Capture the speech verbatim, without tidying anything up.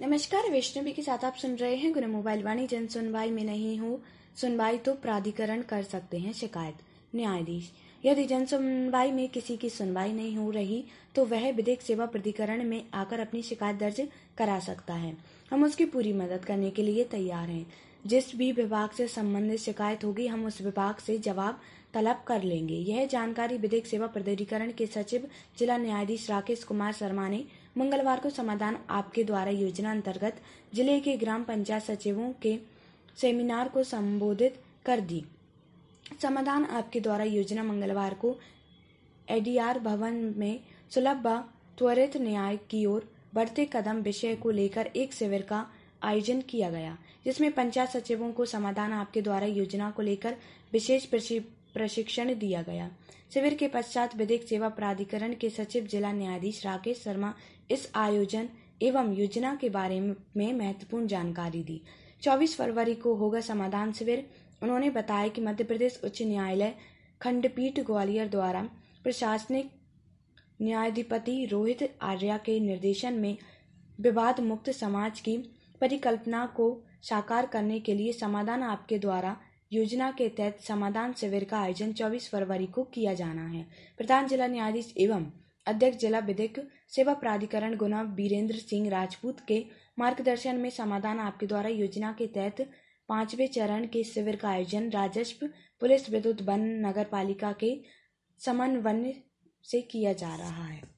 नमस्कार, वैष्णवी के साथ आप सुन रहे हैं गुना मोबाइल वाणी। जन सुनवाई में नहीं हो सुनवाई तो प्राधिकरण कर सकते हैं शिकायत। न्यायाधीश, यदि जन सुनवाई में किसी की सुनवाई नहीं हो रही तो वह विधिक सेवा प्राधिकरण में आकर अपनी शिकायत दर्ज करा सकता है। हम उसकी पूरी मदद करने के लिए तैयार हैं। जिस भी विभाग से संबंधित शिकायत होगी हम उस विभाग से जवाब तलब कर लेंगे। यह जानकारी विधिक सेवा प्राधिकरण के सचिव जिला न्यायाधीश राकेश कुमार शर्मा ने मंगलवार को समाधान आपके द्वारा योजना अंतर्गत जिले के ग्राम पंचायत सचिवों के सेमिनार को संबोधित कर दी। समाधान आपके द्वारा योजना मंगलवार को एडीआर भवन में सुलभ व त्वरित न्याय की ओर बढ़ते कदम विषय को लेकर एक शिविर का आयोजन किया गया, जिसमें पंचायत सचिवों को समाधान आपके द्वारा योजना को लेकर विशेष प्रशिक्षण दिया गया। शिविर के पश्चात विधिक सेवा प्राधिकरण के सचिव जिला न्यायाधीश राकेश शर्मा इस आयोजन एवं योजना के बारे में महत्वपूर्ण जानकारी दी। चौबीस फरवरी को होगा समाधान शिविर। उन्होंने बताया कि मध्य प्रदेश उच्च न्यायालय खंडपीठ ग्वालियर द्वारा प्रशासनिक न्यायाधिपति रोहित आर्या के निर्देशन में विवाद मुक्त समाज की परिकल्पना को साकार करने के लिए समाधान आपके द्वारा योजना के तहत समाधान शिविर का आयोजन चौबीस फरवरी को किया जाना है। प्रधान जिला न्यायाधीश एवं अध्यक्ष जिला विधिक सेवा प्राधिकरण गुना वीरेंद्र सिंह राजपूत के मार्गदर्शन में समाधान आपके द्वारा योजना के तहत पांचवें चरण के शिविर का आयोजन राजस्व, पुलिस, विद्युत, वन, नगर पालिका के समन्वय से किया जा रहा है।